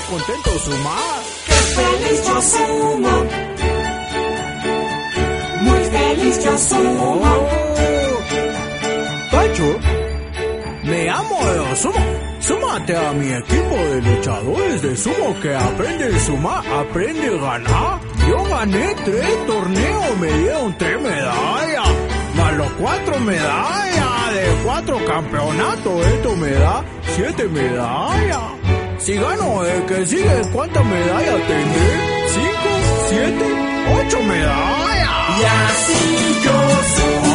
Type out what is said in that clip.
contento sumar. ¡Qué feliz yo sumo! Muy feliz yo sumo. Tacho, me amo de sumo. Súmate a mi equipo de luchadores de sumo que aprende a sumar, aprende a ganar. Yo gané 3 torneos, me dieron 3 medallas, más los 4 medallas de 4 campeonatos. Esto me da 7 medallas. Si gano el que sigue, ¿cuántas medallas tendré? 5, 7, 8 medallas. Y así yo sumo.